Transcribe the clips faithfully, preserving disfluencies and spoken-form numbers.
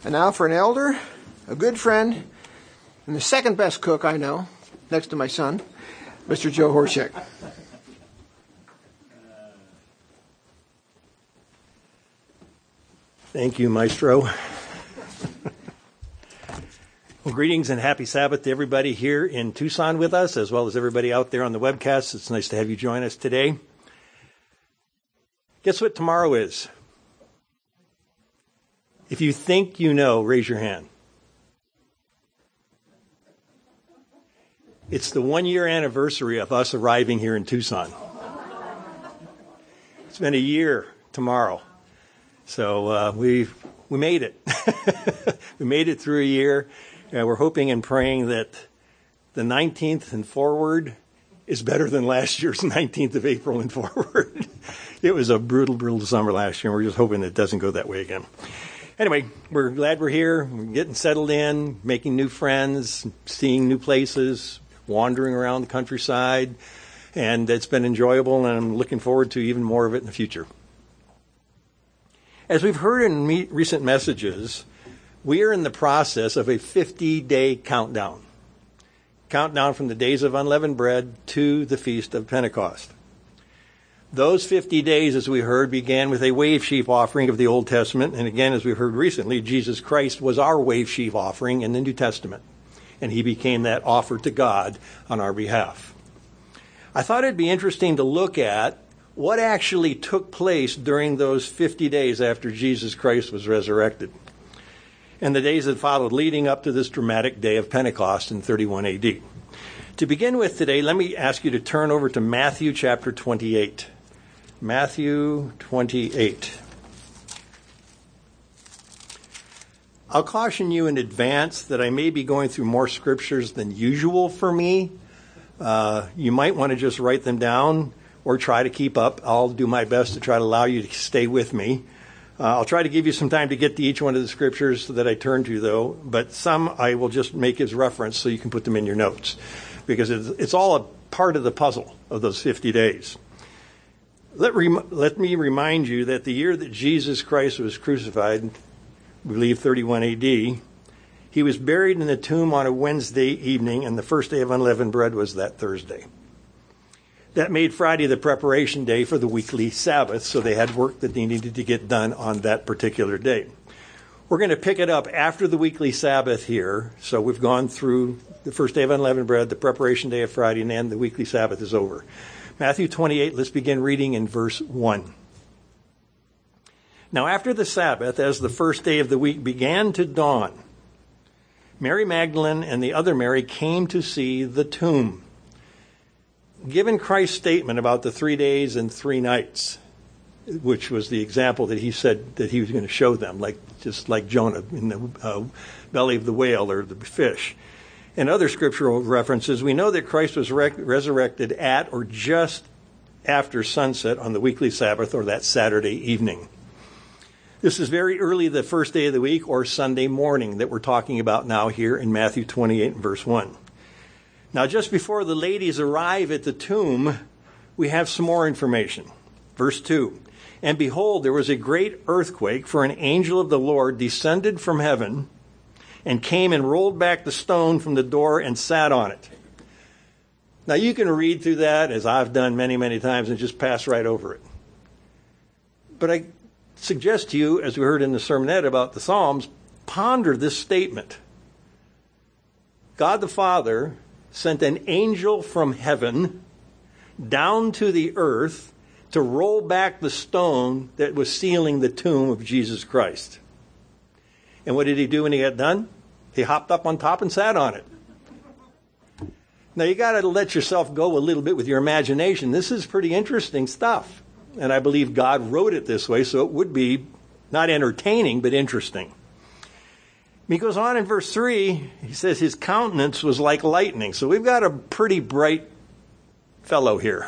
And now for an elder, a good friend, and the second best cook I know, next to my son, Mister Joe Horschek. Thank you, Maestro. Well, greetings and happy Sabbath to everybody here in Tucson with us, as well as everybody out there on the webcast. It's nice to have you join us today. Guess what tomorrow is? If you think you know, raise your hand. It's the one-year anniversary of us arriving here in Tucson. It's been a year tomorrow. So uh, we we made it. We made it through a year. And we're hoping and praying that the nineteenth and forward is better than last year's nineteenth of April and forward. It was a brutal, brutal summer last year, and we're just hoping it doesn't go that way again. Anyway, we're glad we're here. We're getting settled in, making new friends, seeing new places, wandering around the countryside, and it's been enjoyable, and I'm looking forward to even more of it in the future. As we've heard in me- recent messages, we are in the process of a fifty-day countdown. Countdown from the days of unleavened bread to the Feast of Pentecost. Those fifty days, as we heard, began with a wave sheaf offering of the Old Testament. And again, as we heard recently, Jesus Christ was our wave sheaf offering in the New Testament. And he became that offer to God on our behalf. I thought it'd be interesting to look at what actually took place during those fifty days after Jesus Christ was resurrected, and the days that followed leading up to this dramatic day of Pentecost in thirty-one A D. To begin with today, let me ask you to turn over to Matthew chapter twenty-eight. Matthew twenty-eight. I'll caution you in advance that I may be going through more scriptures than usual for me. Uh, you might want to just write them down or try to keep up. I'll do my best to try to allow you to stay with me. Uh, I'll try to give you some time to get to each one of the scriptures that I turn to, though, but some I will just make as reference so you can put them in your notes, because it's, it's all a part of the puzzle of those fifty days. Let, rem- let me remind you that the year that Jesus Christ was crucified, we believe thirty-one A D, he was buried in the tomb on a Wednesday evening, and the first day of unleavened bread was that Thursday. That made Friday the preparation day for the weekly Sabbath, so they had work that they needed to get done on that particular day. We're going to pick it up after the weekly Sabbath here, so we've gone through the first day of unleavened bread, the preparation day of Friday, and then the weekly Sabbath is over. Matthew twenty-eight, let's begin reading in verse one. Now after the Sabbath, as the first day of the week began to dawn, Mary Magdalene and the other Mary came to see the tomb. Given Christ's statement about the three days and three nights, which was the example that he said that he was going to show them, like just like Jonah in the uh, belly of the whale or the fish, and other scriptural references, we know that Christ was re- resurrected at or just after sunset on the weekly Sabbath, or that Saturday evening. This is very early the first day of the week, or Sunday morning, that we're talking about now here in Matthew twenty-eight and verse one. Now, just before the ladies arrive at the tomb, we have some more information. Verse two, and behold, there was a great earthquake, for an angel of the Lord descended from heaven and came and rolled back the stone from the door and sat on it. Now, you can read through that, as I've done many, many times, and just pass right over it. But I suggest to you, as we heard in the sermonette about the Psalms, ponder this statement. God the Father sent an angel from heaven down to the earth to roll back the stone that was sealing the tomb of Jesus Christ. And what did he do when he got done? He hopped up on top and sat on it. Now, you got to let yourself go a little bit with your imagination. This is pretty interesting stuff. And I believe God wrote it this way, so it would be not entertaining, but interesting. He goes on in verse three, he says his countenance was like lightning. So we've got a pretty bright fellow here.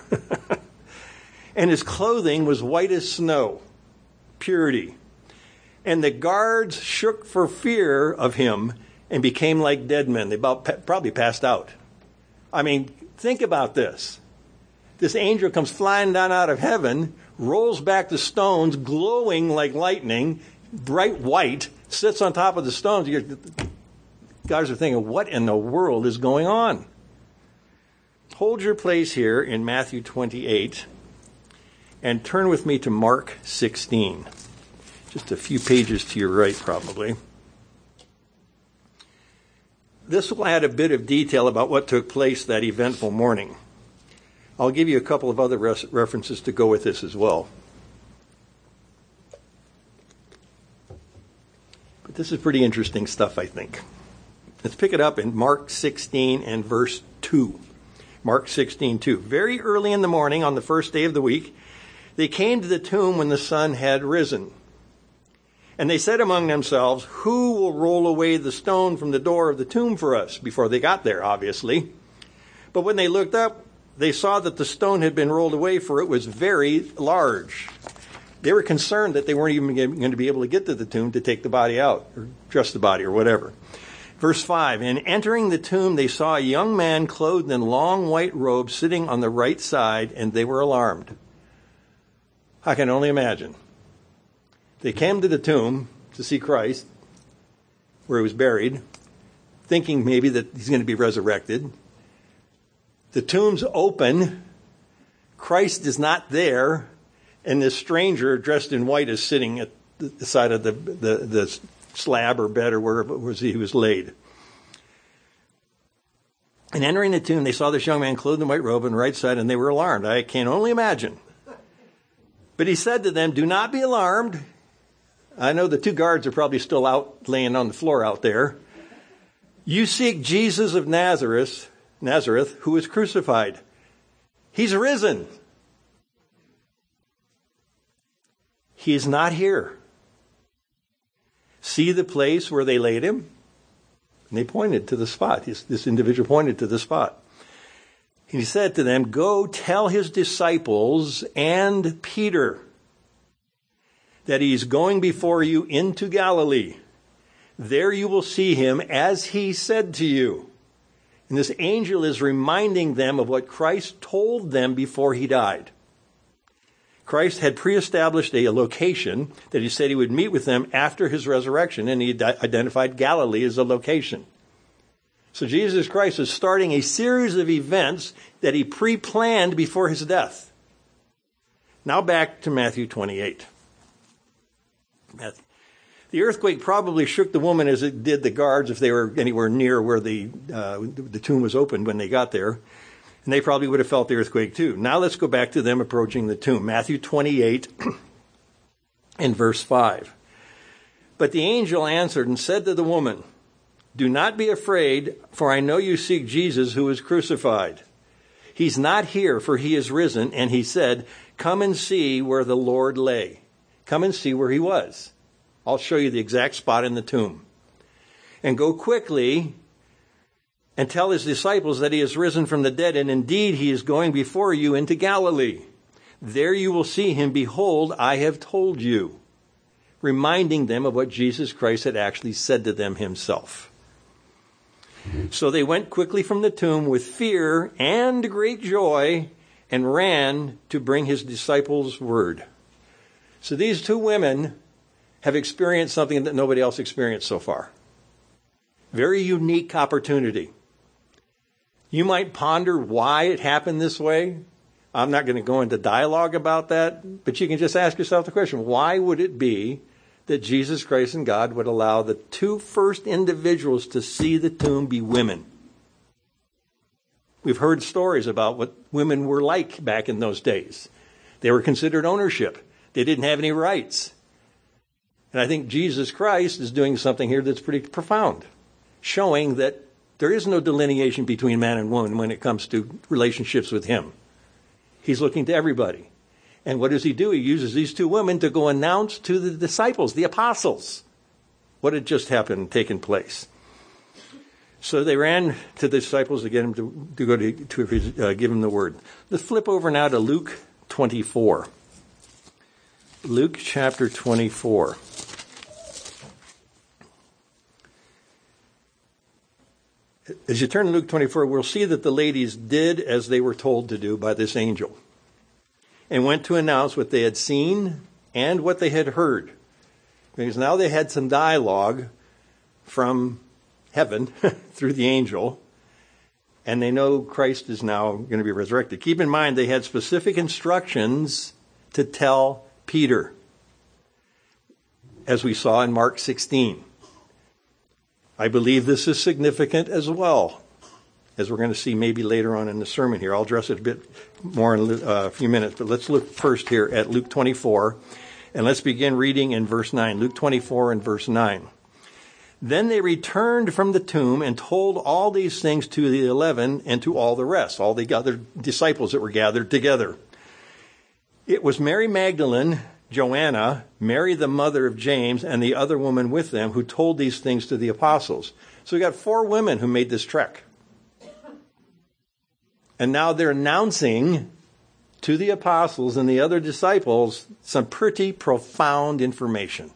And his clothing was white as snow, purity. And the guards shook for fear of him and became like dead men. They about probably passed out. I mean, think about this. This angel comes flying down out of heaven, rolls back the stones, glowing like lightning, bright white, sits on top of the stones. You guys are thinking, what in the world is going on? Hold your place here in Matthew twenty-eight and turn with me to Mark sixteen. Just a few pages to your right, probably. This will add a bit of detail about what took place that eventful morning. I'll give you a couple of other res- references to go with this as well. But this is pretty interesting stuff, I think. Let's pick it up in Mark sixteen and verse two. Mark sixteen, two. Very early in the morning on the first day of the week, they came to the tomb when the sun had risen. And they said among themselves, who will roll away the stone from the door of the tomb for us? Before they got there, obviously. But when they looked up, they saw that the stone had been rolled away, for it was very large. They were concerned that they weren't even going to be able to get to the tomb to take the body out, or dress the body, or whatever. Verse five, and entering the tomb, they saw a young man clothed in long white robes sitting on the right side, and they were alarmed. I can only imagine. They came to the tomb to see Christ, where he was buried, thinking maybe that he's going to be resurrected. The tomb's open. Christ is not there. And this stranger dressed in white is sitting at the side of the, the, the slab or bed or wherever it was he was laid. And entering the tomb, they saw this young man clothed in white robe on the right side, and they were alarmed. I can only imagine. But he said to them, do not be alarmed. I know the two guards are probably still out laying on the floor out there. You seek Jesus of Nazareth, Nazareth, who was crucified. He's risen. He is not here. See the place where they laid him? And they pointed to the spot. This, this individual pointed to the spot. He said to them, go tell his disciples and Peter that he's going before you into Galilee. There you will see him as he said to you. And this angel is reminding them of what Christ told them before he died. Christ had pre-established a location that he said he would meet with them after his resurrection, and he identified Galilee as a location. So Jesus Christ is starting a series of events that he pre-planned before his death. Now back to Matthew twenty-eight. The earthquake probably shook the woman as it did the guards if they were anywhere near where the uh, the tomb was opened when they got there. And they probably would have felt the earthquake too. Now let's go back to them approaching the tomb. Matthew twenty-eight and verse five. But the angel answered and said to the woman, do not be afraid, for I know you seek Jesus who was crucified. He's not here, for he is risen. And he said, come and see where the Lord lay. Come and see where he was. I'll show you the exact spot in the tomb. And go quickly and tell his disciples that he is risen from the dead, and indeed he is going before you into Galilee. There you will see him. Behold, I have told you. Reminding them of what Jesus Christ had actually said to them himself. So they went quickly from the tomb with fear and great joy and ran to bring his disciples word. So these two women have experienced something that nobody else experienced so far. Very unique opportunity. You might ponder why it happened this way. I'm not going to go into dialogue about that, but you can just ask yourself the question, why would it be that Jesus Christ and God would allow the two first individuals to see the tomb be women? We've heard stories about what women were like back in those days. They were considered ownership. They didn't have any rights. And I think Jesus Christ is doing something here that's pretty profound, showing that there is no delineation between man and woman when it comes to relationships with him. He's looking to everybody. And what does he do? He uses these two women to go announce to the disciples, the apostles, what had just happened, taken place. So they ran to the disciples to get him to, to go to, to uh, give him the word. Let's flip over now to Luke twenty-four. Luke chapter twenty-four. As you turn to Luke twenty-four, we'll see that the ladies did as they were told to do by this angel and went to announce what they had seen and what they had heard. Because now they had some dialogue from heaven through the angel, and they know Christ is now going to be resurrected. Keep in mind, they had specific instructions to tell Peter, as we saw in Mark sixteen. I believe this is significant as well, as we're going to see maybe later on in the sermon here. I'll address it a bit more in a few minutes, but let's look first here at Luke twenty-four, and let's begin reading in verse nine. Luke twenty-four and verse nine. Then they returned from the tomb and told all these things to the eleven and to all the rest, all the other disciples that were gathered together. It was Mary Magdalene, Joanna, Mary the mother of James, and the other woman with them who told these things to the apostles. So we got four women who made this trek. And now they're announcing to the apostles and the other disciples some pretty profound information.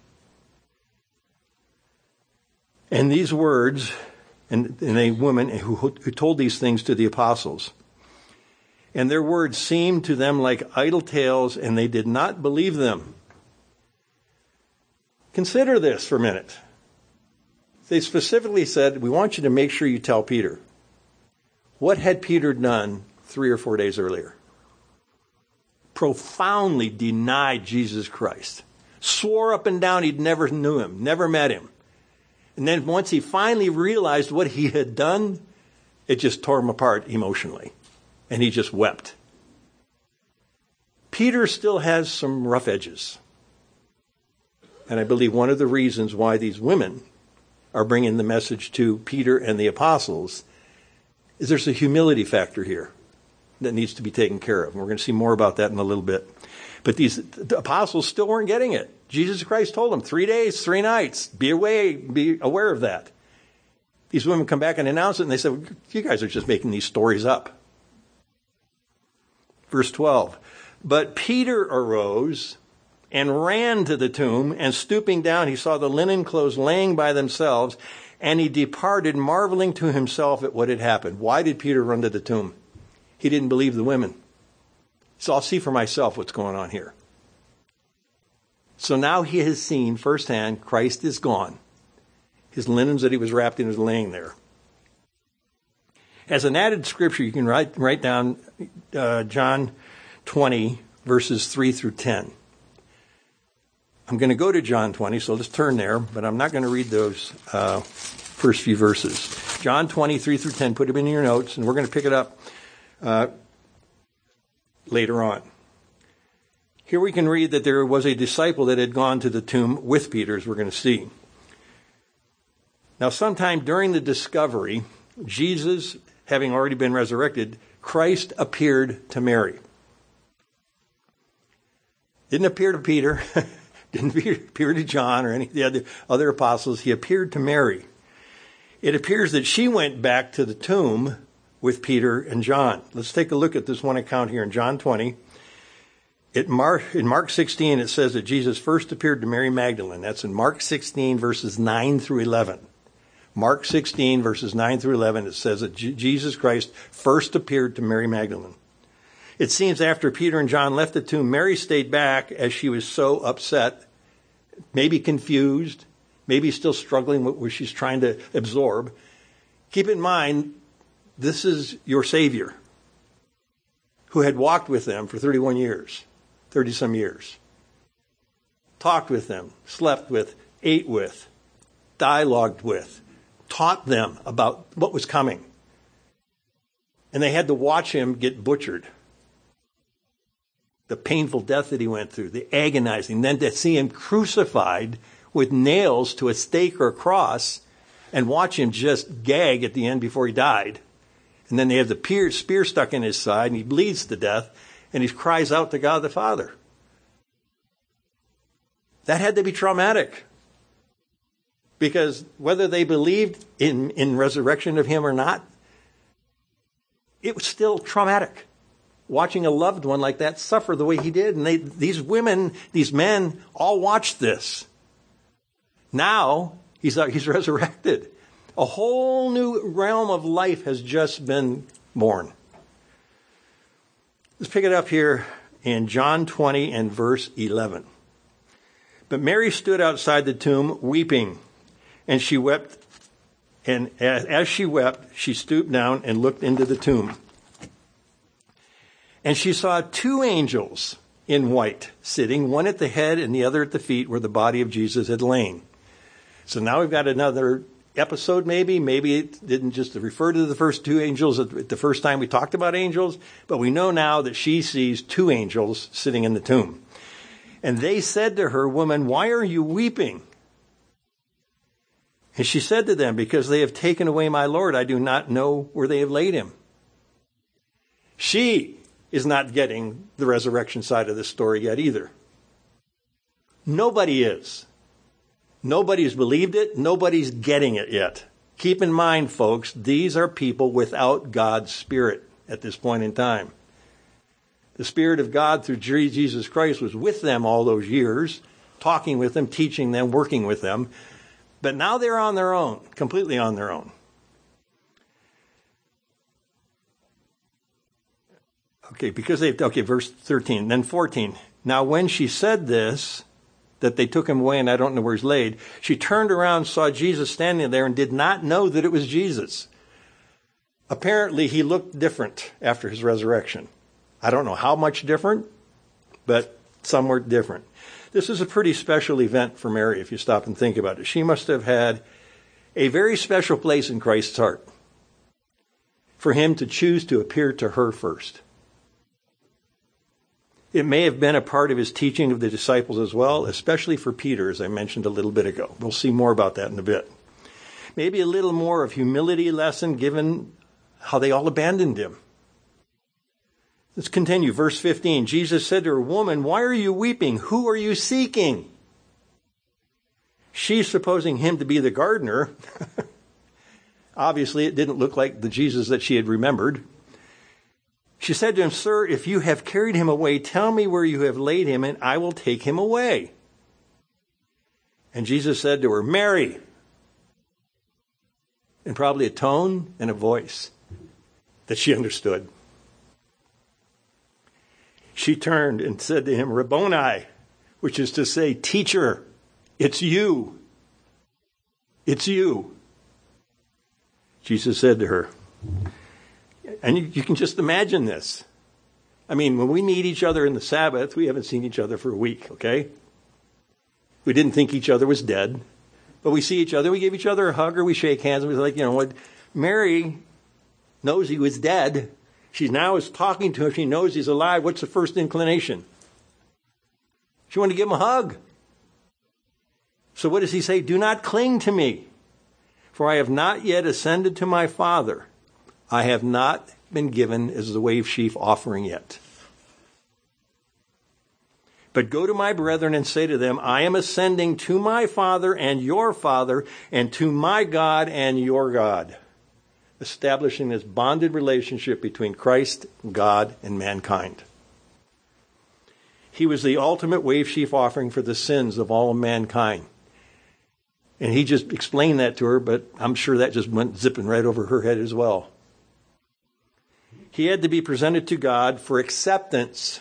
And these words, and, and a woman who, who told these things to the apostles, and their words seemed to them like idle tales, and they did not believe them. Consider this for a minute. They specifically said, we want you to make sure you tell Peter. What had Peter done three or four days earlier? Profoundly denied Jesus Christ. Swore up and down he'd never knew him, never met him. And then once he finally realized what he had done, it just tore him apart emotionally. And he just wept. Peter still has some rough edges. And I believe one of the reasons why these women are bringing the message to Peter and the apostles is there's a humility factor here that needs to be taken care of. And we're going to see more about that in a little bit. But these the apostles still weren't getting it. Jesus Christ told them, three days, three nights. Be away, be aware of that. These women come back and announce it, and they said, you guys are just making these stories up. Verse twelve, but Peter arose and ran to the tomb, and stooping down, he saw the linen clothes laying by themselves, and he departed, marveling to himself at what had happened. Why did Peter run to the tomb? He didn't believe the women. So I'll see for myself what's going on here. So now he has seen firsthand Christ is gone. His linens that he was wrapped in is laying there. As an added scripture, you can write, write down uh, John twenty, verses three through ten. I'm going to go to John twenty, so let's turn there, but I'm not going to read those uh, first few verses. John twenty, three through ten, put them in your notes, and we're going to pick it up uh, later on. Here we can read that there was a disciple that had gone to the tomb with Peter, as we're going to see. Now, sometime during the discovery, Jesus, having already been resurrected, Christ appeared to Mary. Didn't appear to Peter, didn't appear to John or any of the other, other apostles. He appeared to Mary. It appears that she went back to the tomb with Peter and John. Let's take a look at this one account here in John twenty. It Mark, in Mark sixteen, it says that Jesus first appeared to Mary Magdalene. That's in Mark sixteen, verses nine through eleven. Mark sixteen, verses nine through eleven, it says that J- Jesus Christ first appeared to Mary Magdalene. It seems after Peter and John left the tomb, Mary stayed back as she was so upset, maybe confused, maybe still struggling with what she's trying to absorb. Keep in mind, this is your Savior, who had walked with them for thirty-one years, thirty-some years. Talked with them, slept with, ate with, dialogued with, taught them about what was coming. And they had to watch him get butchered. The painful death that he went through, the agonizing, then to see him crucified with nails to a stake or a cross and watch him just gag at the end before he died. And then they have the spear stuck in his side and he bleeds to death and he cries out to God the Father. That had to be traumatic. Because whether they believed in, in resurrection of him or not, it was still traumatic. Watching a loved one like that suffer the way he did. And they, these women, these men, all watched this. Now, he's, he's resurrected. A whole new realm of life has just been born. Let's pick it up here in John twenty and verse eleven. But Mary stood outside the tomb weeping, and she wept. And as, as she wept, she stooped down and looked into the tomb. And she saw two angels in white sitting, one at the head and the other at the feet where the body of Jesus had lain. So now we've got another episode maybe. Maybe it didn't just refer to the first two angels at the first time we talked about angels, but we know now that she sees two angels sitting in the tomb. And they said to her, "Woman, why are you weeping?" And she said to them, "Because they have taken away my Lord. I do not know where they have laid him." She is not getting the resurrection side of this story yet either. Nobody is. Nobody's believed it. Nobody's getting it yet. Keep in mind, folks, these are people without God's Spirit at this point in time. The Spirit of God through Jesus Christ was with them all those years, talking with them, teaching them, working with them. But now they're on their own, completely on their own. Okay, because they, okay, verse thirteen, then fourteen. Now when she said this, that they took him away and I don't know where he's laid, she turned around, saw Jesus standing there and did not know that it was Jesus. Apparently he looked different after his resurrection. I don't know how much different, but somewhat different. This is a pretty special event for Mary if you stop and think about it. She must have had a very special place in Christ's heart for him to choose to appear to her first. It may have been a part of his teaching of the disciples as well, especially for Peter, as I mentioned a little bit ago. We'll see more about that in a bit. Maybe a little more of humility lesson given how they all abandoned him. Let's continue. Verse fifteen. Jesus said to her, "Woman, why are you weeping? Who are you seeking?" She's supposing him to be the gardener. Obviously, it didn't look like the Jesus that she had remembered. She said to him, "Sir, if you have carried him away, tell me where you have laid him, and I will take him away." And Jesus said to her, "Mary." In probably a tone and a voice that she understood. She turned and said to him, "Rabboni," which is to say, "Teacher, it's you. It's you." Jesus said to her, and you, you can just imagine this. I mean, when we meet each other in the Sabbath, we haven't seen each other for a week, okay? We didn't think each other was dead, but we see each other, we give each other a hug or we shake hands, and we're like, you know what? Mary knows he was dead. She now is talking to him. She knows he's alive. What's the first inclination? She wanted to give him a hug. So what does he say? "Do not cling to me, for I have not yet ascended to my Father. I have not been given as the wave sheaf offering yet. But go to my brethren and say to them, I am ascending to my Father and your Father, and to my God and your God." Establishing this bonded relationship between Christ, God, and mankind. He was the ultimate wave sheaf offering for the sins of all mankind. And he just explained that to her, but I'm sure that just went zipping right over her head as well. He had to be presented to God for acceptance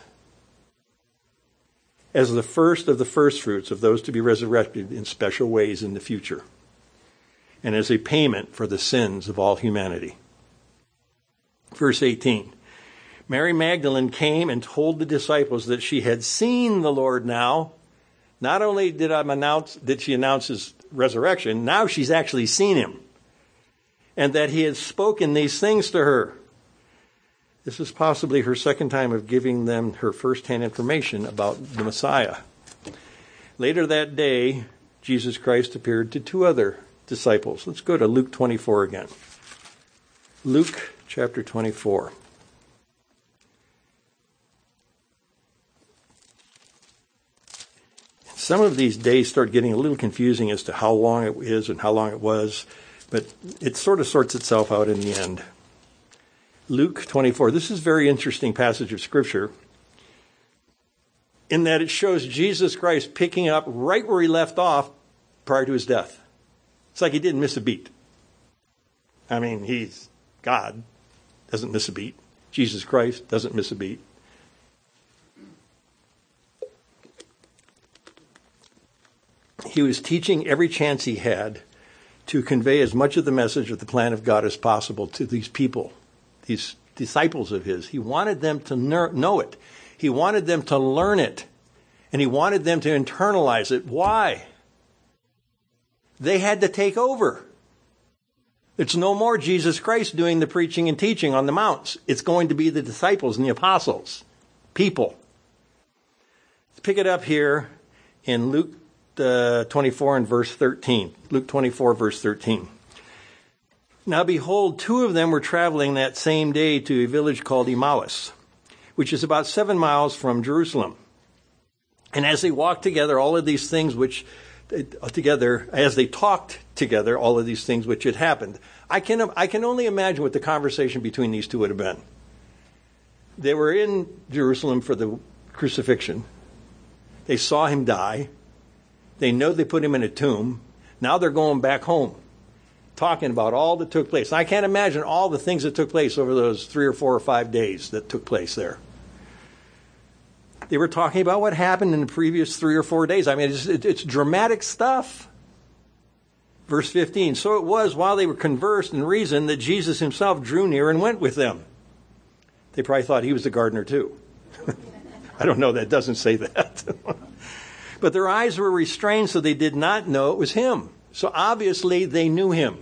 as the first of the first fruits of those to be resurrected in special ways in the future, and as a payment for the sins of all humanity. Verse eighteen. Mary Magdalene came and told the disciples that she had seen the Lord now. Not only did, I announce, did she announce his resurrection, now she's actually seen him. And that he had spoken these things to her. This is possibly her second time of giving them her first-hand information about the Messiah. Later that day, Jesus Christ appeared to two other disciples. Let's go to Luke twenty-four again. Luke chapter twenty-four. Some of these days start getting a little confusing as to how long it is and how long it was, but it sort of sorts itself out in the end. Luke twenty-four. This is a very interesting passage of Scripture in that it shows Jesus Christ picking up right where he left off prior to his death. It's like he didn't miss a beat. I mean, he's God, doesn't miss a beat. Jesus Christ doesn't miss a beat. he was teaching every chance he had to convey as much of the message of the plan of God as possible to these people, these disciples of his. He wanted them to know it. He wanted them to learn it. And he wanted them to internalize it. Why? They had to take over. It's no more Jesus Christ doing the preaching and teaching on the mounts. It's going to be the disciples and the apostles, people. Let's pick it up here in Luke uh, twenty-four and verse thirteen. Luke twenty-four, verse thirteen. Now behold, two of them were traveling that same day to a village called Emmaus, which is about seven miles from Jerusalem. And as they walked together, all of these things which together, as they talked together, all of these things which had happened. I can I can only imagine what the conversation between these two would have been. They were in Jerusalem for the crucifixion. They saw him die. They know they put him in a tomb. Now they're going back home, talking about all that took place. I can't imagine all the things that took place over those three or four or five days that took place there. They were talking about what happened in the previous three or four days. I mean, it's, it's dramatic stuff. Verse fifteen, so it was while they were conversed and reasoned that Jesus himself drew near and went with them. They probably thought he was the gardener too. I don't know, that doesn't say that. But their eyes were restrained so they did not know it was him. So obviously they knew him.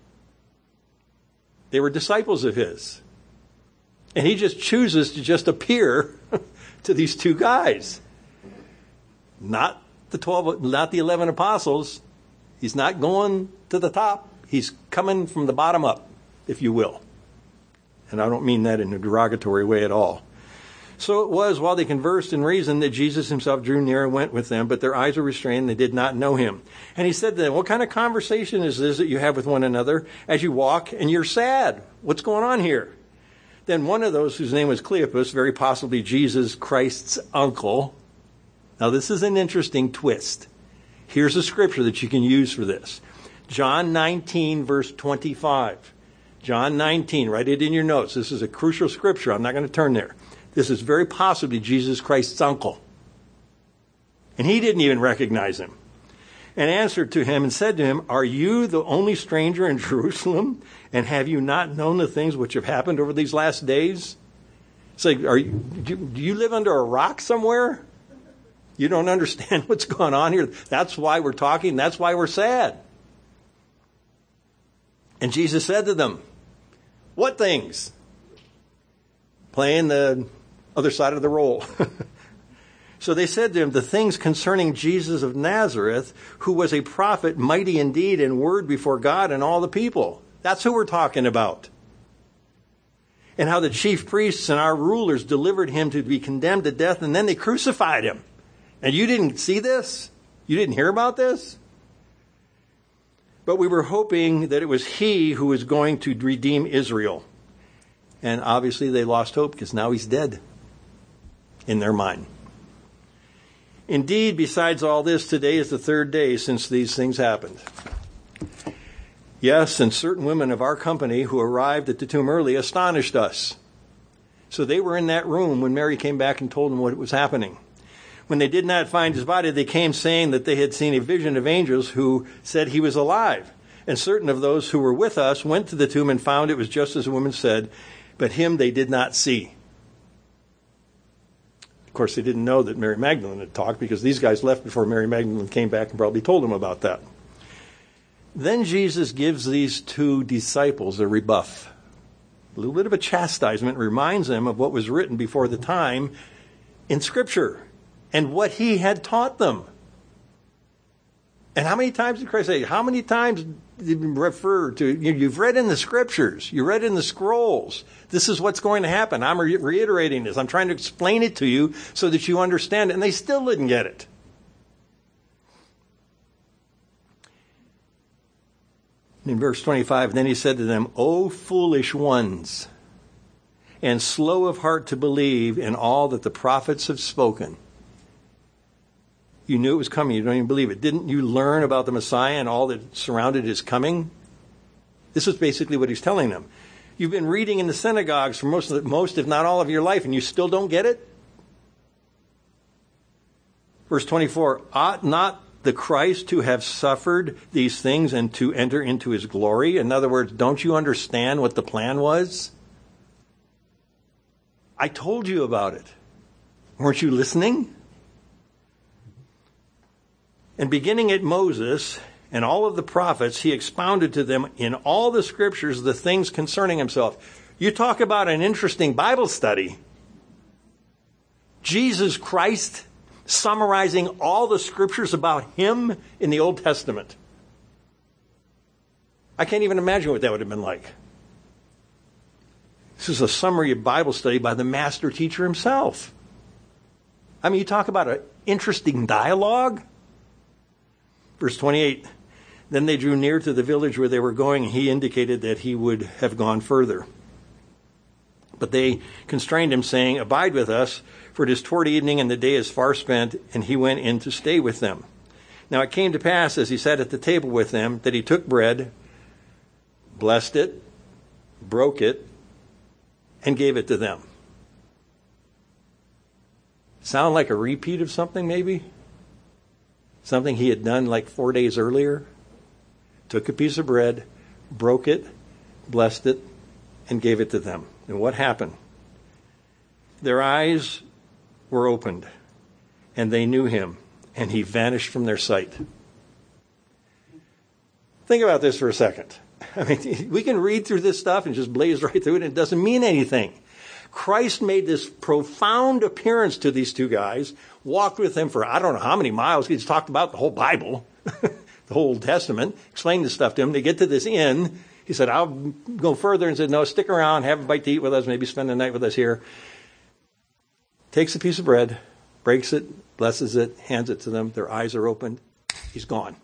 They were disciples of his. And he just chooses to just appear to these two guys. Not the twelve, not the eleven apostles. He's not going to the top. He's coming from the bottom up, if you will. And I don't mean that in a derogatory way at all. So it was while they conversed and reasoned that Jesus himself drew near and went with them, but their eyes were restrained, they did not know him. And he said to them, what kind of conversation is this that you have with one another as you walk and you're sad? What's going on here? Then one of those, whose name was Cleopas, very possibly Jesus Christ's uncle. Now this is an interesting twist. Here's a scripture that you can use for this. John nineteen, verse twenty-five. John nineteen, write it in your notes. This is a crucial scripture. I'm not going to turn there. This is very possibly Jesus Christ's uncle. And he didn't even recognize him. And answered to him and said to him, are you the only stranger in Jerusalem? And have you not known the things which have happened over these last days? It's like, are you, do you, do you live under a rock somewhere? You don't understand what's going on here. That's why we're talking. That's why we're sad. And Jesus said to them, what things? Playing the other side of the role. So they said to him, the things concerning Jesus of Nazareth, who was a prophet, mighty indeed in word before God and all the people. That's who we're talking about. And how the chief priests and our rulers delivered him to be condemned to death, and then they crucified him. And you didn't see this? You didn't hear about this? But we were hoping that it was he who was going to redeem Israel. And obviously they lost hope because now he's dead in their mind. Indeed, besides all this, today is the third day since these things happened. Yes, and certain women of our company who arrived at the tomb early astonished us. So they were in that room when Mary came back and told them what was happening. When they did not find his body, they came saying that they had seen a vision of angels who said he was alive. And certain of those who were with us went to the tomb and found it was just as the woman said, but him they did not see. Of course, they didn't know that Mary Magdalene had talked because these guys left before Mary Magdalene came back and probably told them about that. Then Jesus gives these two disciples a rebuff. A little bit of a chastisement, reminds them of what was written before the time in Scripture and what he had taught them. And how many times did Christ say, how many times did he refer to, you've read in the Scriptures, you read in the scrolls, this is what's going to happen. I'm re- reiterating this. I'm trying to explain it to you so that you understand it. And they still didn't get it. In verse twenty-five, then he said to them, O foolish ones, and slow of heart to believe in all that the prophets have spoken. You knew it was coming. You don't even believe it. Didn't you learn about the Messiah and all that surrounded his coming? This is basically what he's telling them. You've been reading in the synagogues for most, of the, most, if not all of your life, and you still don't get it? Verse twenty-four, ought not the Christ to have suffered these things and to enter into his glory? In other words, don't you understand what the plan was? I told you about it. Weren't you listening? And beginning at Moses and all of the prophets, he expounded to them in all the scriptures the things concerning himself. You talk about an interesting Bible study. Jesus Christ summarizing all the scriptures about him in the Old Testament. I can't even imagine what that would have been like. This is a summary of Bible study by the master teacher himself. I mean, you talk about an interesting dialogue. Verse twenty-eight, then they drew near to the village where they were going, and he indicated that he would have gone further. But they constrained him, saying, abide with us, for it is toward evening, and the day is far spent, and he went in to stay with them. Now it came to pass, as he sat at the table with them, that he took bread, blessed it, broke it, and gave it to them. Sound like a repeat of something, maybe? Something he had done like four days earlier? Took a piece of bread, broke it, blessed it, and gave it to them. And what happened? Their eyes were opened, and they knew him, and he vanished from their sight. Think about this for a second. I mean, we can read through this stuff and just blaze right through it, and it doesn't mean anything. Christ made this profound appearance to these two guys, walked with them for I don't know how many miles. He's talked about the whole Bible, the whole Old Testament, explained this stuff to them. They get to this inn. He said, I'll go further, and said, no, stick around, have a bite to eat with us, maybe spend the night with us here. Takes a piece of bread, breaks it, blesses it, hands it to them. Their eyes are opened. He's gone.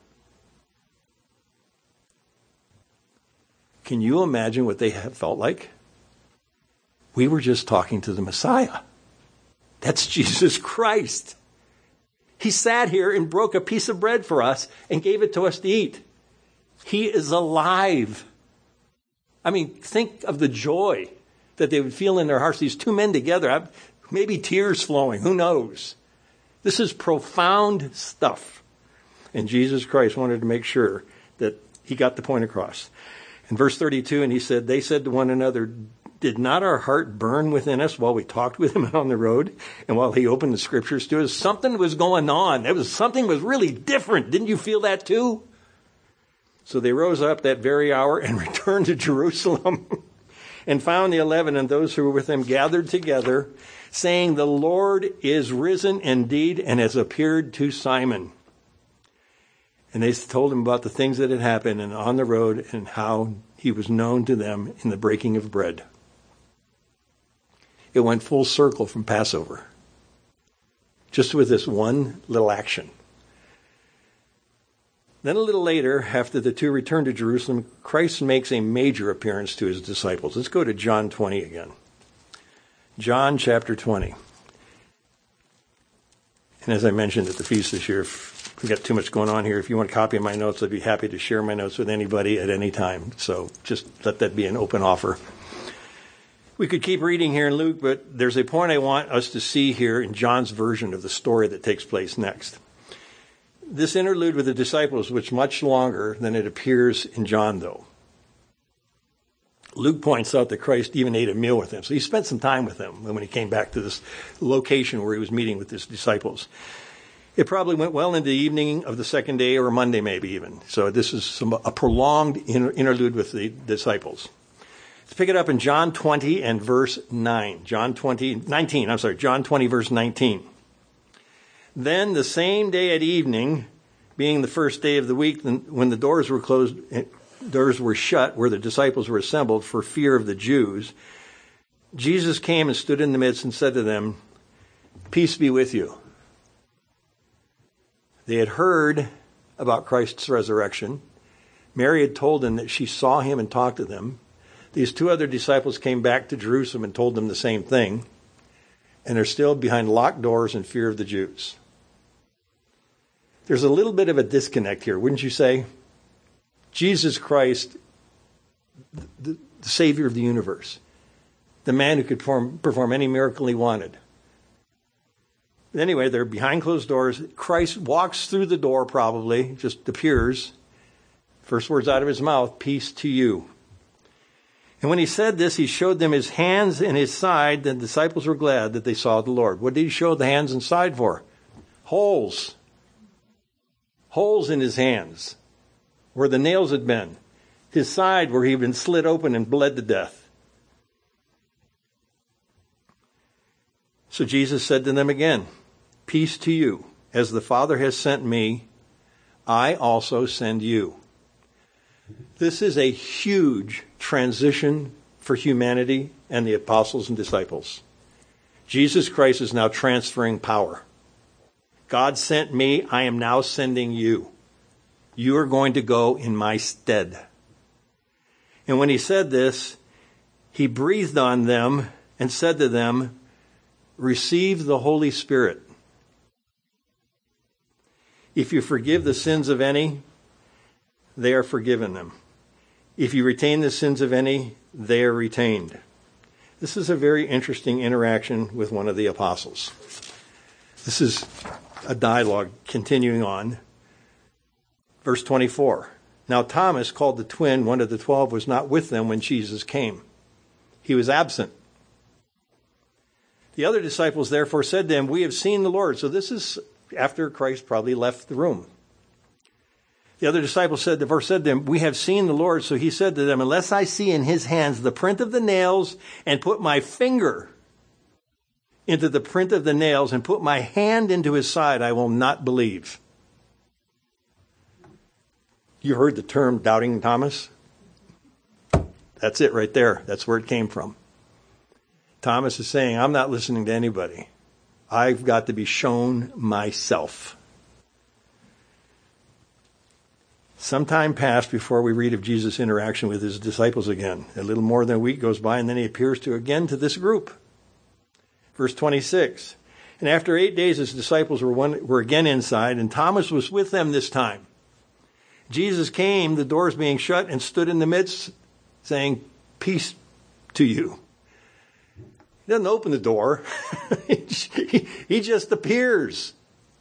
Can you imagine what they have felt like? We were just talking to the Messiah. That's Jesus Christ. He sat here and broke a piece of bread for us and gave it to us to eat. He is alive. I mean, think of the joy that they would feel in their hearts. These two men together, maybe tears flowing, who knows? This is profound stuff. And Jesus Christ wanted to make sure that he got the point across. In verse thirty-two, and he said, they said to one another, did not our heart burn within us while we talked with him on the road and while he opened the scriptures to us? Something was going on. There was something was really different. Didn't you feel that too? So they rose up that very hour and returned to Jerusalem and found the eleven and those who were with them gathered together, saying, the Lord is risen indeed and has appeared to Simon. And they told him about the things that had happened and on the road and how he was known to them in the breaking of bread. It went full circle from Passover, just with this one little action. Then a little later, after the two returned to Jerusalem, Christ makes a major appearance to his disciples. Let's go to John twenty again. John chapter twenty. And as I mentioned at the feast this year, if we've got too much going on here, if you want a copy of my notes, I'd be happy to share my notes with anybody at any time. So just let that be an open offer. We could keep reading here in Luke, but there's a point I want us to see here in John's version of the story that takes place next. This interlude with the disciples was much longer than it appears in John, though. Luke points out that Christ even ate a meal with them. So he spent some time with them when he came back to this location where he was meeting with his disciples. It probably went well into the evening of the second day or Monday maybe even. So this is some, a prolonged inter- interlude with the disciples. Let's pick it up in John twenty and verse nine. John twenty, nineteen, I'm sorry, John twenty verse nineteen. Then the same day at evening, being the first day of the week, when the doors were closed, doors were shut where the disciples were assembled for fear of the Jews, Jesus came and stood in the midst and said to them, peace be with you. They had heard about Christ's resurrection. Mary had told them that she saw him and talked to them. These two other disciples came back to Jerusalem and told them the same thing. And they're still behind locked doors in fear of the Jews. There's a little bit of a disconnect here, wouldn't you say? Jesus Christ, the, the Savior of the universe, the man who could perform, perform any miracle he wanted, Anyway, they're behind closed doors. Christ walks through the door, probably, just appears. First words out of his mouth, peace to you. And when he said this, he showed them his hands and his side. The disciples were glad that they saw the Lord. What did he show the hands and side for? Holes. Holes in his hands where the nails had been. His side where he had been slit open and bled to death. So Jesus said to them again, peace to you. As the Father has sent me, I also send you. This is a huge transition for humanity and the apostles and disciples. Jesus Christ is now transferring power. God sent me, I am now sending you. You are going to go in my stead. And when he said this, he breathed on them and said to them, receive the Holy Spirit. If you forgive the sins of any, they are forgiven them. If you retain the sins of any, they are retained. This is a very interesting interaction with one of the apostles. This is a dialogue continuing on. Verse twenty-four. Now Thomas, called the twin, one of the twelve, was not with them when Jesus came. He was absent. The other disciples therefore said to him, we have seen the Lord. So this is after Christ probably left the room. The other disciples said, the verse said to him, we have seen the Lord. So he said to them, unless I see in his hands the print of the nails and put my finger into the print of the nails and put my hand into his side, I will not believe. You heard the term doubting Thomas? That's it right there. That's where it came from. Thomas is saying, I'm not listening to anybody. I've got to be shown myself. Some time passed before we read of Jesus' interaction with his disciples again. A little more than a week goes by, and then he appears to again to this group. Verse twenty-six. And after eight days, his disciples were, one, were again inside, and Thomas was with them this time. Jesus came, the doors being shut, and stood in the midst, saying, peace to you. He doesn't open the door. he, he just appears.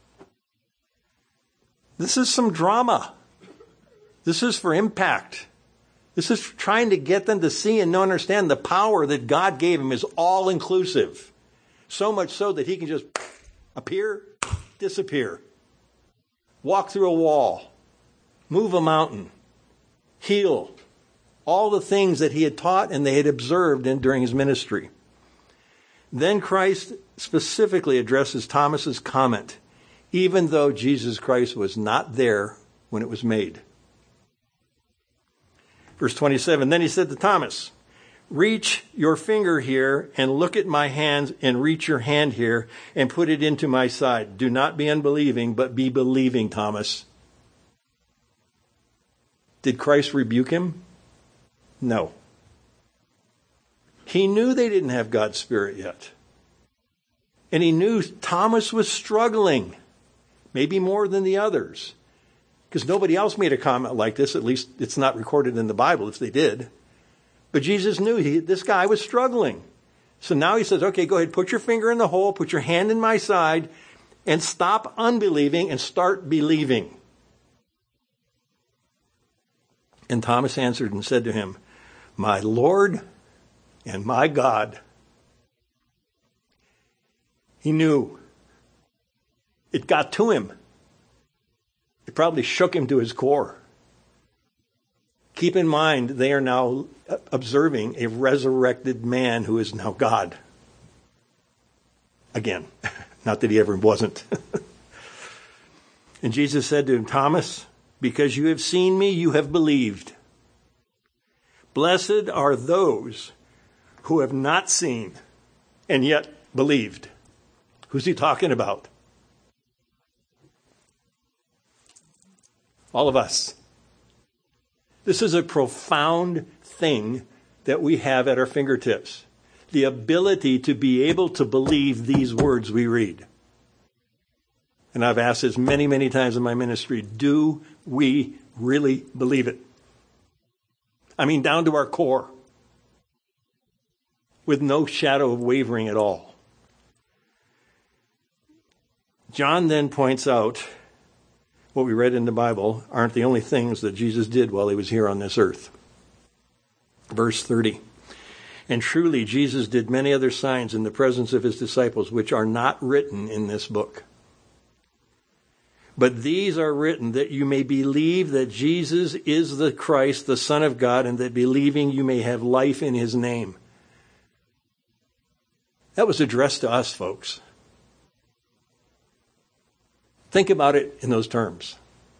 This is some drama. This is for impact. This is trying to get them to see and understand the power that God gave him is all-inclusive. So much so that he can just appear, disappear, walk through a wall, move a mountain, heal, all the things that he had taught and they had observed in, during his ministry. Then Christ specifically addresses Thomas's comment, even though Jesus Christ was not there when it was made. Verse twenty-seven, then he said to Thomas, reach your finger here and look at my hands, and reach your hand here and put it into my side. Do not be unbelieving, but be believing, Thomas. Did Christ rebuke him? No. He knew they didn't have God's Spirit yet. And he knew Thomas was struggling, maybe more than the others. Because nobody else made a comment like this. At least it's not recorded in the Bible if they did. But Jesus knew he, this guy was struggling. So now he says, okay, go ahead, put your finger in the hole, put your hand in my side, and stop unbelieving and start believing. And Thomas answered and said to him, my Lord and my God. He knew. It got to him. It probably shook him to his core. Keep in mind, they are now observing a resurrected man who is now God. Again, not that he ever wasn't. And Jesus said to him, Thomas, because you have seen me, you have believed. Blessed are those who have not seen and yet believed. Who's he talking about? All of us. This is a profound thing that we have at our fingertips. The ability to be able to believe these words we read. And I've asked this many, many times in my ministry, do we really believe it? I mean, down to our core. With no shadow of wavering at all. John then points out what we read in the Bible aren't the only things that Jesus did while he was here on this earth. Verse thirty. And truly Jesus did many other signs in the presence of his disciples, which are not written in this book. But these are written that you may believe that Jesus is the Christ, the Son of God, and that believing you may have life in his name. That was addressed to us, folks. Think about it in those terms.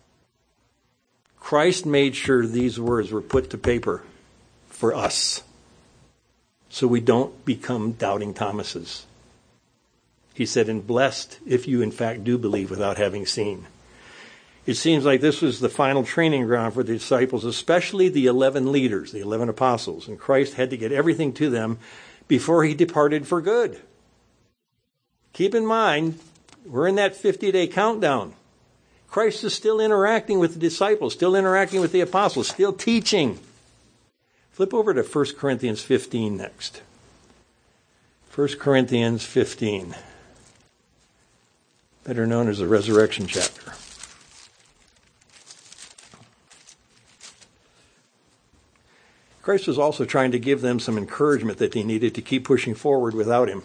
Christ made sure these words were put to paper for us, so we don't become doubting Thomases. He said, and blessed if you in fact do believe without having seen. It seems like this was the final training ground for the disciples, especially the eleven leaders, the eleven apostles. And Christ had to get everything to them before he departed for good. Keep in mind, we're in that fifty-day countdown. Christ is still interacting with the disciples, still interacting with the apostles, still teaching. Flip over to First Corinthians fifteen next. First Corinthians fifteen, better known as the resurrection chapter. Christ was also trying to give them some encouragement that they needed to keep pushing forward without him.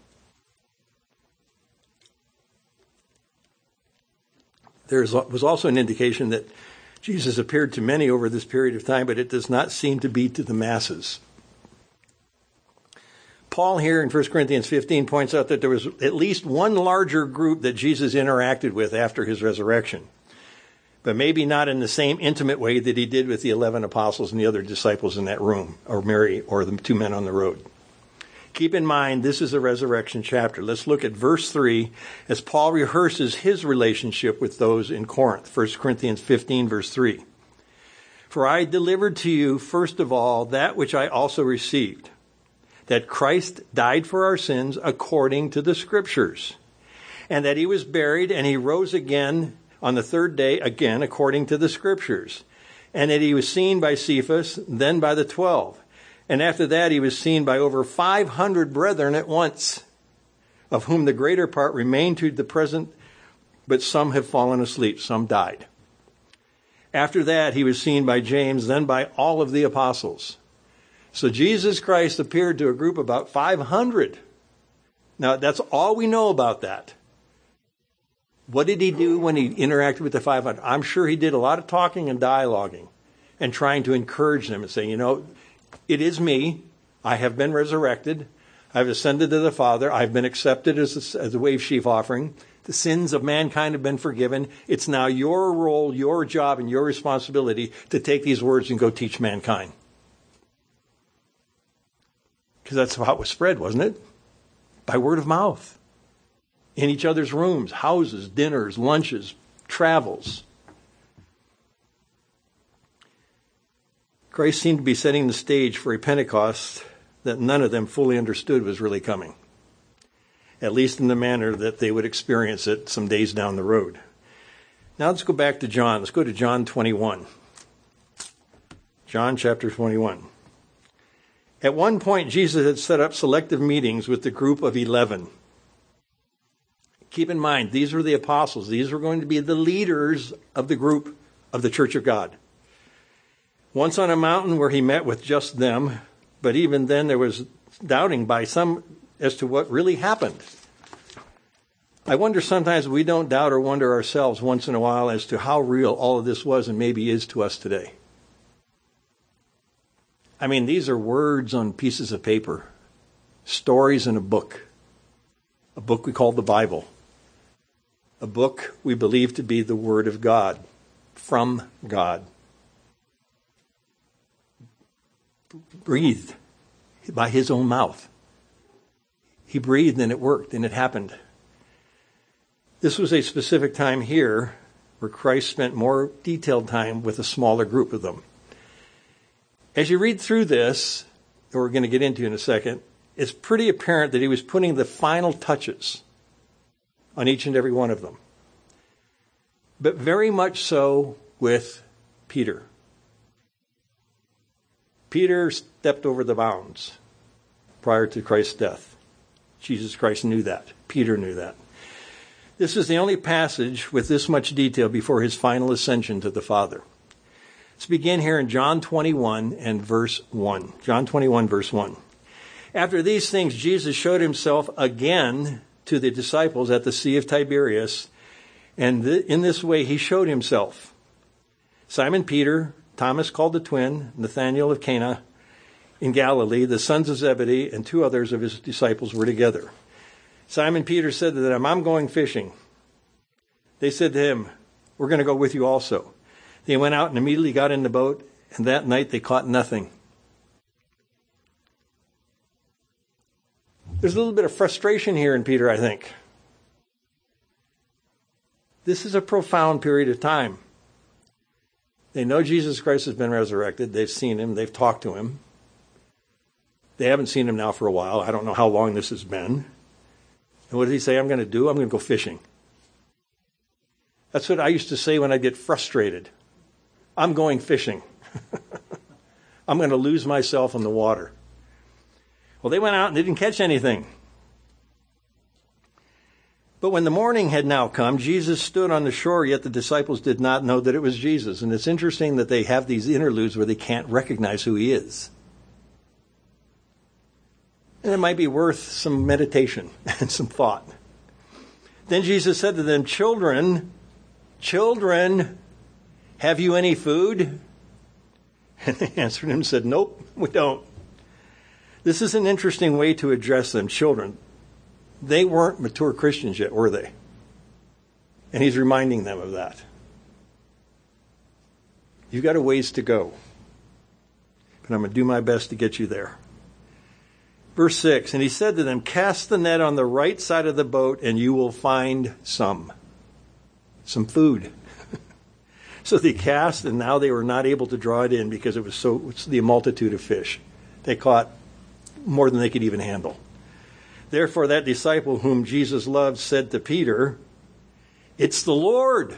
There was also an indication that Jesus appeared to many over this period of time, but it does not seem to be to the masses. Paul here in First Corinthians fifteen points out that there was at least one larger group that Jesus interacted with after his resurrection, but maybe not in the same intimate way that he did with the eleven apostles and the other disciples in that room, or Mary, or the two men on the road. Keep in mind, this is a resurrection chapter. Let's look at verse three as Paul rehearses his relationship with those in Corinth. First Corinthians fifteen, verse three. For I delivered to you, first of all, that which I also received, that Christ died for our sins according to the Scriptures, and that he was buried, and he rose again on the third day, again according to the Scriptures, and that he was seen by Cephas, then by the twelve. And after that, he was seen by over five hundred brethren at once, of whom the greater part remain to the present, but some have fallen asleep, some died. After that, he was seen by James, then by all of the apostles. So Jesus Christ appeared to a group of about five hundred. Now, that's all we know about that. What did he do when he interacted with the five hundred? I'm sure he did a lot of talking and dialoguing and trying to encourage them and saying, you know, it is me. I have been resurrected. I've ascended to the Father. I've been accepted as a, as a wave sheaf offering. The sins of mankind have been forgiven. It's now your role, your job, and your responsibility to take these words and go teach mankind. Because that's how it was spread, wasn't it? By word of mouth. In each other's rooms, houses, dinners, lunches, travels. Christ seemed to be setting the stage for a Pentecost that none of them fully understood was really coming, at least in the manner that they would experience it some days down the road. Now let's go back to John. Let's go to John twenty-one. John chapter twenty-one. At one point, Jesus had set up selective meetings with the group of eleven. Keep in mind, these were the apostles. These were going to be the leaders of the group of the Church of God. Once on a mountain where he met with just them, but even then there was doubting by some as to what really happened. I wonder sometimes we don't doubt or wonder ourselves once in a while as to how real all of this was and maybe is to us today. I mean, these are words on pieces of paper, stories in a book, a book we call the Bible, a book we believe to be the Word of God, from God. Breathed by his own mouth. He breathed and it worked and it happened. This was a specific time here where Christ spent more detailed time with a smaller group of them. As you read through this, that we're going to get into in a second, it's pretty apparent that he was putting the final touches on each and every one of them. But very much so with Peter. Peter stepped over the bounds prior to Christ's death. Jesus Christ knew that. Peter knew that. This is the only passage with this much detail before his final ascension to the Father. Let's begin here in John twenty-one and verse one. John twenty-one, verse one. After these things, Jesus showed himself again to the disciples at the Sea of Tiberias, and th- in this way he showed himself. Simon Peter, Thomas called the twin, Nathanael of Cana in Galilee, the sons of Zebedee, and two others of his disciples were together. Simon Peter said to them, I'm going fishing. They said to him, we're going to go with you also. They went out and immediately got in the boat, and that night they caught nothing. There's a little bit of frustration here in Peter, I think. This is a profound period of time. They know Jesus Christ has been resurrected. They've seen him. They've talked to him. They haven't seen him now for a while. I don't know how long this has been. And what does he say I'm going to do? I'm going to go fishing. That's what I used to say when I get frustrated. I'm going fishing. I'm going to lose myself in the water. Well, they went out and they didn't catch anything. But when the morning had now come, Jesus stood on the shore, yet the disciples did not know that it was Jesus. And it's interesting that they have these interludes where they can't recognize who he is. And it might be worth some meditation and some thought. Then Jesus said to them, Children, children, have you any food? And they answered him and said, Nope, we don't. This is an interesting way to address them, children. They weren't mature Christians yet, were they? And he's reminding them of that. You've got a ways to go. But I'm going to do my best to get you there. Verse six, and he said to them, Cast the net on the right side of the boat, and you will find some. Some food. So they cast, and now they were not able to draw it in because it was so it's the multitude of fish. They caught more than they could even handle. Therefore, that disciple whom Jesus loved said to Peter, It's the Lord.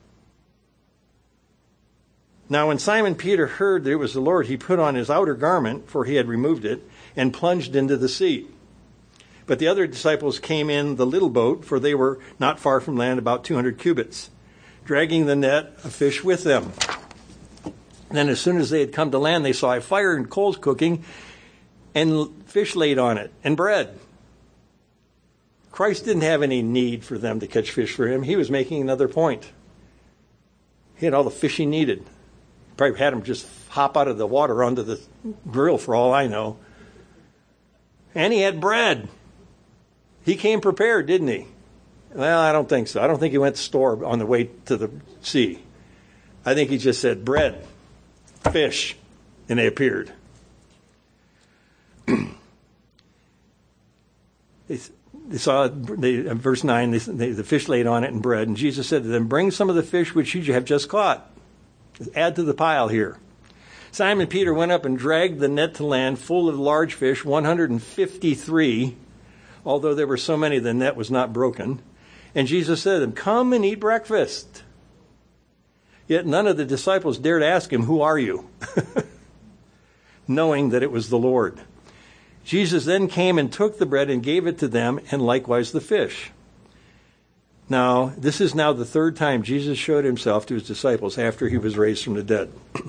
Now, when Simon Peter heard that it was the Lord, he put on his outer garment, for he had removed it, and plunged into the sea. But the other disciples came in the little boat, for they were not far from land, about two hundred cubits, dragging the net of fish with them. Then as soon as they had come to land, they saw a fire and coals cooking, and fish laid on it, and bread. Christ didn't have any need for them to catch fish for him. He was making another point. He had all the fish he needed. Probably had him just hop out of the water onto the grill for all I know. And he had bread. He came prepared, didn't he? Well, I don't think so. I don't think he went to the store on the way to the sea. I think he just said bread, fish, and they appeared. they, they saw, they, verse nine, they, they, the fish laid on it and bread. And Jesus said to them, Bring some of the fish which you have just caught. Add to the pile here. Simon Peter went up and dragged the net to land full of large fish, one hundred fifty-three. Although there were so many, the net was not broken. And Jesus said to them, Come and eat breakfast. Yet none of the disciples dared ask him, Who are you? Knowing that it was the Lord. Jesus then came and took the bread and gave it to them, and likewise the fish. Now, this is now the third time Jesus showed himself to his disciples after he was raised from the dead.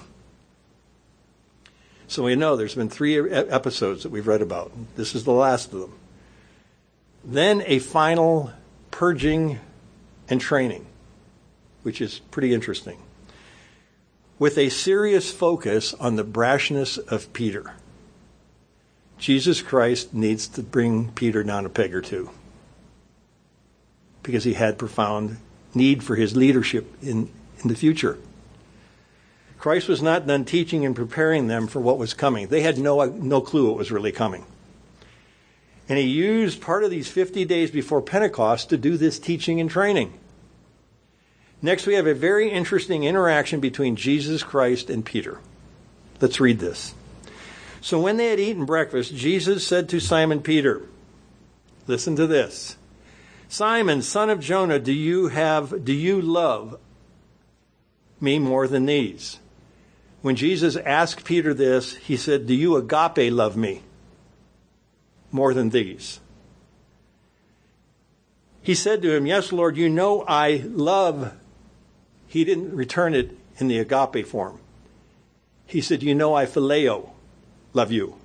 So we know there's been three episodes that we've read about. This is the last of them. Then a final purging and training, which is pretty interesting, with a serious focus on the brashness of Peter. Jesus Christ needs to bring Peter down a peg or two because he had profound need for his leadership in, in the future. Christ was not done teaching and preparing them for what was coming. They had no, no clue what was really coming. And he used part of these fifty days before Pentecost to do this teaching and training. Next, we have a very interesting interaction between Jesus Christ and Peter. Let's read this. So when they had eaten breakfast, Jesus said to Simon Peter, listen to this. Simon, son of Jonah, do you have, do you love me more than these? When Jesus asked Peter this, he said, do you agape love me more than these? He said to him, yes, Lord, you know I love. He didn't return it in the agape form. He said, you know I phileo, love you.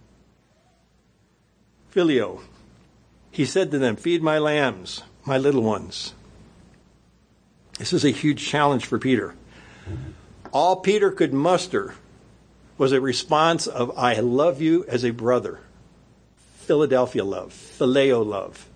Phileo. He said to them, feed my lambs, my little ones. This is a huge challenge for Peter. All Peter could muster was a response of, I love you as a brother. Philadelphia love, phileo love.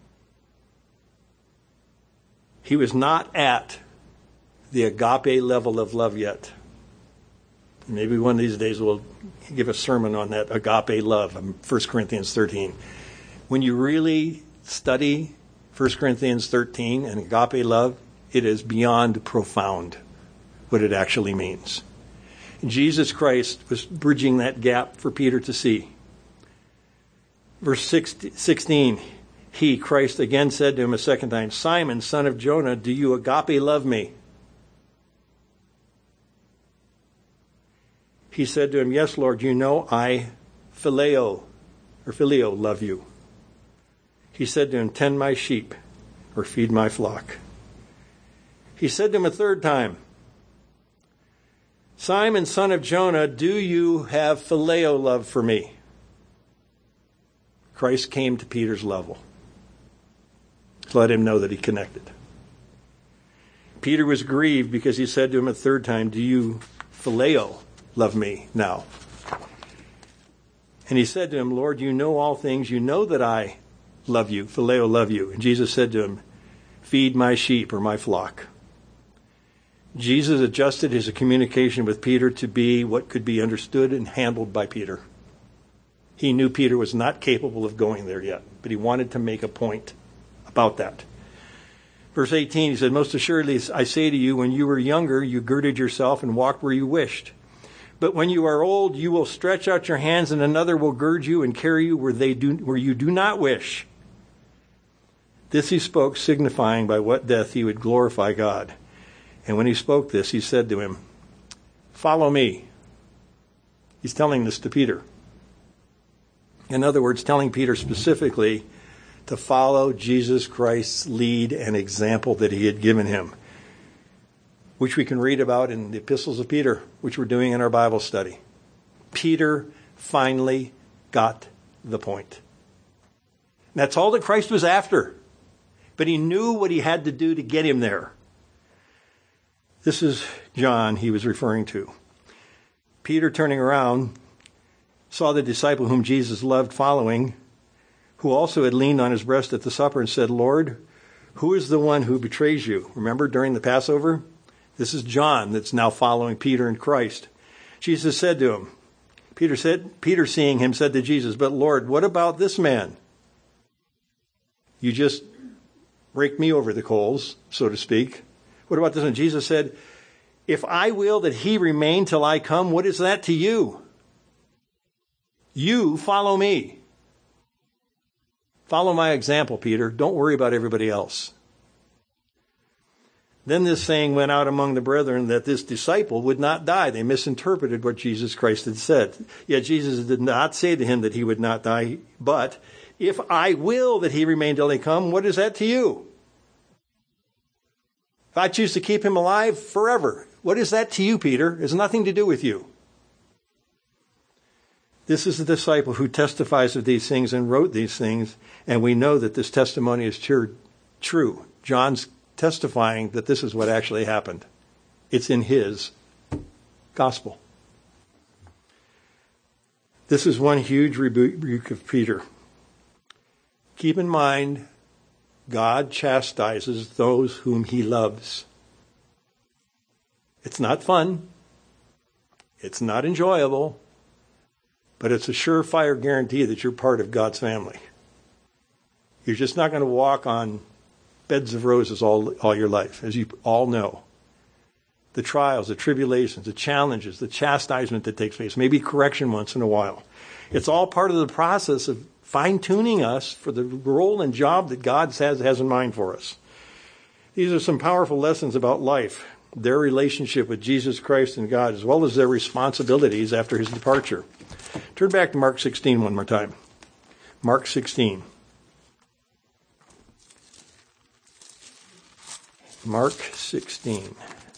He was not at the agape level of love yet. Maybe one of these days we'll give a sermon on that agape love, First Corinthians thirteen. When you really study First Corinthians thirteen and agape love, it is beyond profound what it actually means. Jesus Christ was bridging that gap for Peter to see. Verse sixteen, he, Christ, again said to him a second time, Simon, son of Jonah, do you agape love me? He said to him, yes, Lord, you know I phileo, or phileo, love you. He said to him, tend my sheep, or feed my flock. He said to him a third time, Simon, son of Jonah, do you have phileo love for me? Christ came to Peter's level to let him know that he connected. Peter was grieved because he said to him a third time, do you phileo love me now? And he said to him, Lord, you know all things. You know that I love you, phileo love you. And Jesus said to him, feed my sheep or my flock. Jesus adjusted his communication with Peter to be what could be understood and handled by Peter. He knew Peter was not capable of going there yet, but he wanted to make a point about that. Verse eighteen, he said, most assuredly I say to you, when you were younger, you girded yourself and walked where you wished. But when you are old, you will stretch out your hands and another will gird you and carry you where they do, where you do not wish. This he spoke, signifying by what death he would glorify God. And when he spoke this, he said to him, follow me. He's telling this to Peter. In other words, telling Peter specifically to follow Jesus Christ's lead and example that he had given him, which we can read about in the epistles of Peter, which we're doing in our Bible study. Peter finally got the point. And that's all that Christ was after. But he knew what he had to do to get him there. This is John he was referring to. Peter, turning around, saw the disciple whom Jesus loved following, who also had leaned on his breast at the supper and said, Lord, who is the one who betrays you? Remember during the Passover? This is John that's now following Peter and Christ. Jesus said to him, Peter said, Peter seeing him said to Jesus, but Lord, what about this man? You just raked me over the coals, so to speak. What about this one? Jesus said, if I will that he remain till I come, what is that to you? You follow me. Follow my example, Peter. Don't worry about everybody else. Then this saying went out among the brethren that this disciple would not die. They misinterpreted what Jesus Christ had said. Yet Jesus did not say to him that he would not die, but if I will that he remain till I come, what is that to you? If I choose to keep him alive forever, what is that to you, Peter? It has nothing to do with you. This is the disciple who testifies of these things and wrote these things, and we know that this testimony is true. John's testifying that this is what actually happened. It's in his gospel. This is one huge rebuke of Peter. Keep in mind, God chastises those whom he loves. It's not fun. It's not enjoyable. But it's a surefire guarantee that you're part of God's family. You're just not going to walk on beds of roses all, all your life, as you all know. The trials, the tribulations, the challenges, the chastisement that takes place, maybe correction once in a while. It's all part of the process of fine-tuning us for the role and job that God has, has in mind for us. These are some powerful lessons about life, their relationship with Jesus Christ and God, as well as their responsibilities after his departure. Turn back to Mark sixteen one more time. Mark sixteen. Mark sixteen.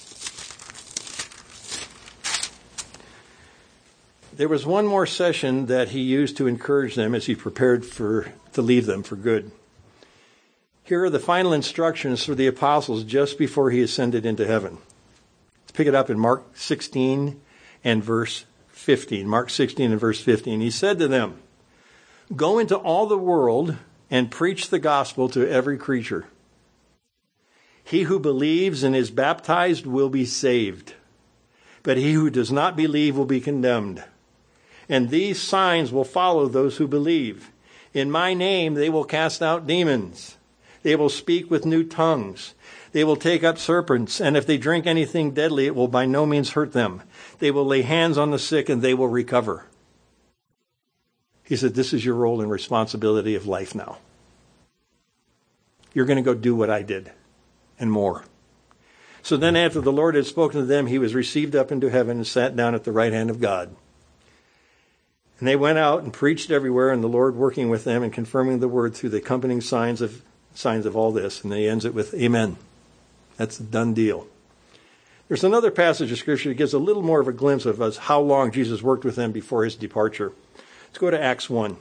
There was one more session that he used to encourage them as he prepared for to leave them for good. Here are the final instructions for the apostles just before he ascended into heaven. Let's pick it up in Mark sixteen and verse fifteen. Mark sixteen and verse fifteen. He said to them, "Go into all the world and preach the gospel to every creature. He who believes and is baptized will be saved, but he who does not believe will be condemned. And these signs will follow those who believe. In my name they will cast out demons. They will speak with new tongues. They will take up serpents, and if they drink anything deadly, it will by no means hurt them. They will lay hands on the sick, and they will recover." He said, this is your role and responsibility of life now. You're going to go do what I did, and more. So then after the Lord had spoken to them, he was received up into heaven and sat down at the right hand of God. And they went out and preached everywhere, and the Lord working with them and confirming the word through the accompanying signs of signs of all this. And he ends it with amen. That's a done deal. There's another passage of Scripture that gives a little more of a glimpse of us how long Jesus worked with them before his departure. Let's go to Acts one.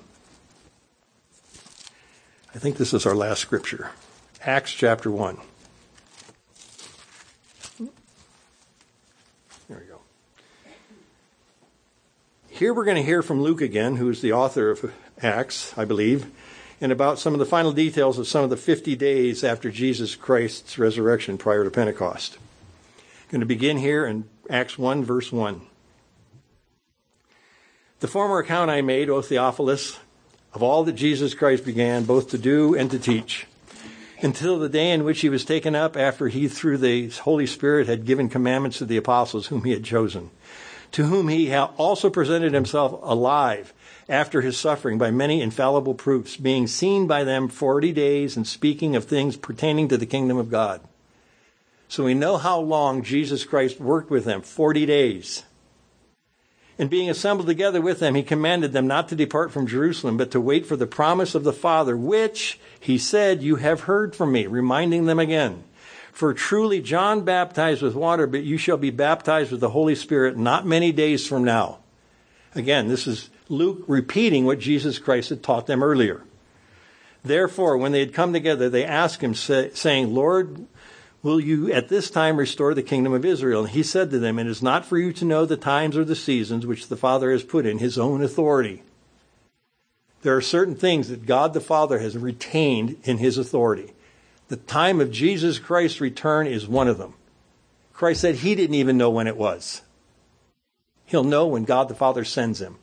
I think this is our last scripture. Acts chapter one. There we go. Here we're going to hear from Luke again, who is the author of Acts, I believe, and about some of the final details of some of the fifty days after Jesus Christ's resurrection prior to Pentecost. I'm going to begin here in Acts one, verse one. "The former account I made, O Theophilus, of all that Jesus Christ began both to do and to teach, until the day in which he was taken up, after he through the Holy Spirit had given commandments to the apostles whom he had chosen, to whom he also presented himself alive after his suffering by many infallible proofs, being seen by them forty days and speaking of things pertaining to the kingdom of God." So we know how long Jesus Christ worked with them, forty days. "And being assembled together with them, he commanded them not to depart from Jerusalem, but to wait for the promise of the Father, which, he said, you have heard from me," reminding them again. "For truly John baptized with water, but you shall be baptized with the Holy Spirit not many days from now." Again, this is Luke repeating what Jesus Christ had taught them earlier. "Therefore, when they had come together, they asked him, say, saying, Lord, will you at this time restore the kingdom of Israel? And he said to them, it is not for you to know the times or the seasons which the Father has put in his own authority. There are certain things that God the Father has retained in his authority. The time of Jesus Christ's return is one of them. Christ said he didn't even know when it was. He'll know when God the Father sends him.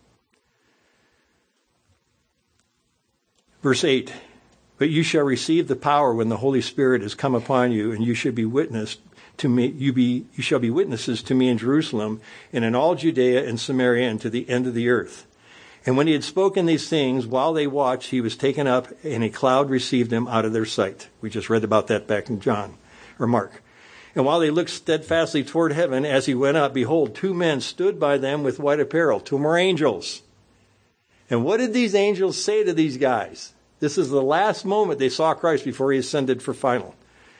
Verse eight. "But you shall receive the power when the Holy Spirit has come upon you, and you should be witness to me. You be you shall be witnesses to me in Jerusalem and in all Judea and Samaria and to the end of the earth." And when he had spoken these things, while they watched, he was taken up, and a cloud received him out of their sight. We just read about that back in John or Mark. "And while they looked steadfastly toward heaven, as he went up, behold, two men stood by them with white apparel. Two more angels. And what did these angels say to these guys? This is the last moment they saw Christ before he ascended for final.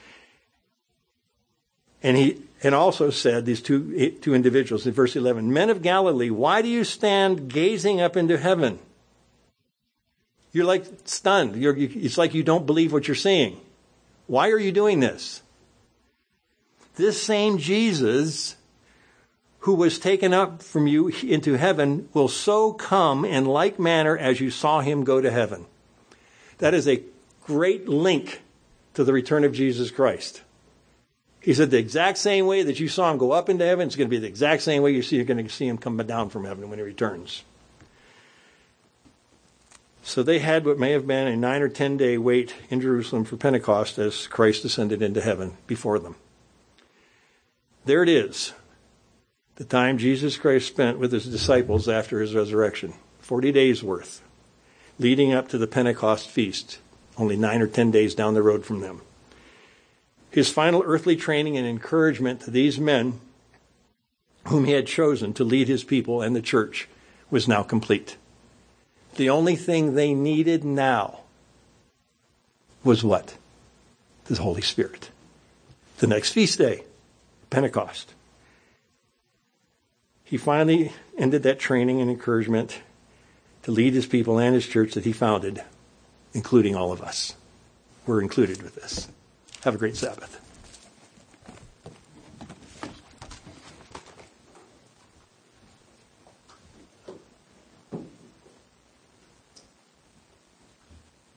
And he and also said, these two, two individuals in verse eleven, "Men of Galilee, why do you stand gazing up into heaven?" You're like stunned. You're, you, it's like you don't believe what you're seeing. Why are you doing this? This same Jesus who was taken up from you into heaven will so come in like manner as you saw him go to heaven. That is a great link to the return of Jesus Christ. He said the exact same way that you saw him go up into heaven, it's going to be the exact same way you see, you're going to see him come down from heaven when he returns. So they had what may have been a nine or ten day wait in Jerusalem for Pentecost as Christ ascended into heaven before them. There it is. The time Jesus Christ spent with his disciples after his resurrection. forty days worth. Leading up to the Pentecost feast, only nine or ten days down the road from them. His final earthly training and encouragement to these men whom he had chosen to lead his people and the church was now complete. The only thing they needed now was what? The Holy Spirit. The next feast day, Pentecost. He finally ended that training and encouragement to lead his people and his church that he founded, including all of us. We're included with this. Have a great Sabbath.